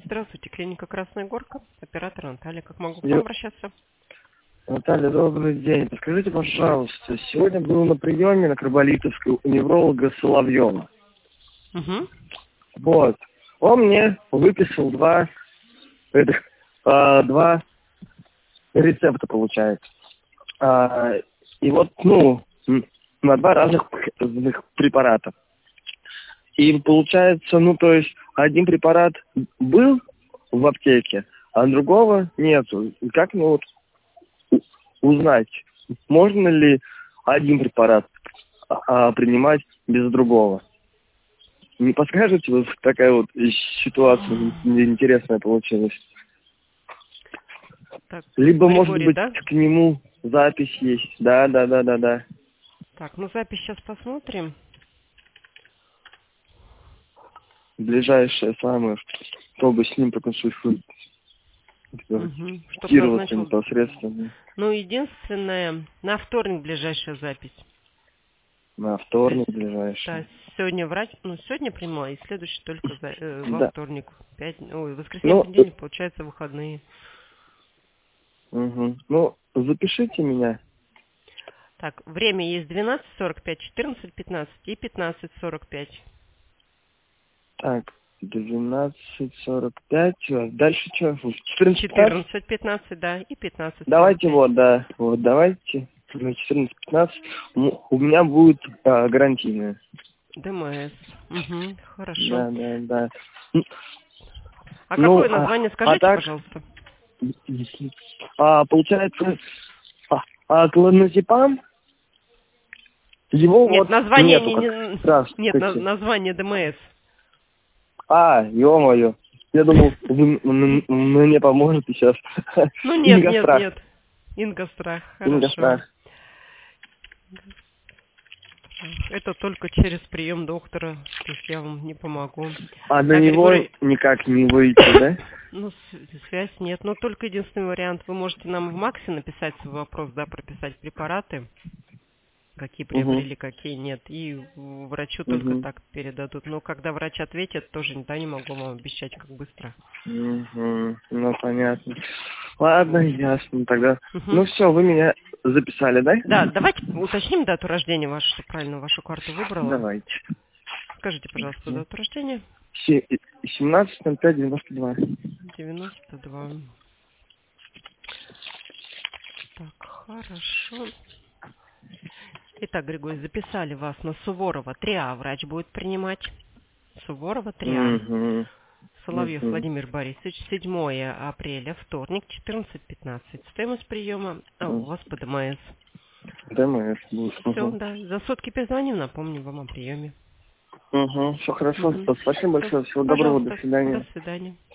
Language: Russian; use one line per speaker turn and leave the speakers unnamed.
Здравствуйте, клиника «Красная Горка», оператор Наталья. Как могу к вам
Я-
обращаться?
Наталья, добрый день. Подскажите, пожалуйста, сегодня был на приеме на Карболитовской у невролога Соловьева.
Угу.
Вот. Он мне выписал два рецепта, получается. И вот, на два разных препарата. И получается, то есть, один препарат был в аптеке, а другого нету. И как мне узнать, можно ли один препарат принимать без другого? Не подскажете, вот такая вот ситуация интересная получилась?
Так,
Либо, может
Григорий,
быть,
да?
к нему запись есть. Да.
Так, запись сейчас посмотрим.
Ближайшее самое, чтобы с ним проконсультироваться
Чтоб назначил.
непосредственно.
Единственное, на вторник ближайшая запись.
На
То
вторник
есть,
ближайшее.
да, сегодня врач, сегодня принимала, и следующий только во
Да.
вторник. Воскресенье, понедельник, получается, выходные.
Угу. Запишите меня.
Так, время есть 12:45, 14:15 и 15:45.
Так, 12:45. Дальше что? 14:15?
14:15, да, и 15:45.
Давайте давайте. На 14:15 у меня будет гарантийная.
ДМС. Угу, хорошо.
Да.
Какое название, скажите,
так,
пожалуйста.
получается, клоназепам, его
Нет, название
нету как
нет,
раз.
название ДМС.
Ё-моё. Я думал, вы мне поможете сейчас.
Нет. Ингострах, хорошо.
Ингострах.
Это только через прием доктора, то есть я вам не помогу.
На него
Григорий,
никак не выйти, да?
связь нет, но только единственный вариант. Вы можете нам в МАКСе написать свой вопрос, да, прописать препараты, какие приобрели, какие нет, и врачу только так передадут. Но когда врач ответит, тоже не могу вам обещать, как быстро.
Понятно. Ладно, ясно тогда. Все, вы меня записали, да?
Да, давайте уточним дату рождения вашу, чтобы правильно вашу карту выбрала.
Давайте.
Скажите, пожалуйста, дату рождения.
17.05.92.
92. Так, хорошо. Итак, Григорий, записали вас на Суворова 3А. Врач будет принимать. Суворова 3А. Соловьев Владимир Борисович, 7 апреля, вторник, 14:15. Стоимость приема, у вас по ДМС.
ДМС будет.
Все, да. За сутки перезвоним, напомним вам о приеме.
Все хорошо. Спасибо большое. Всего доброго. До свидания.
До свидания.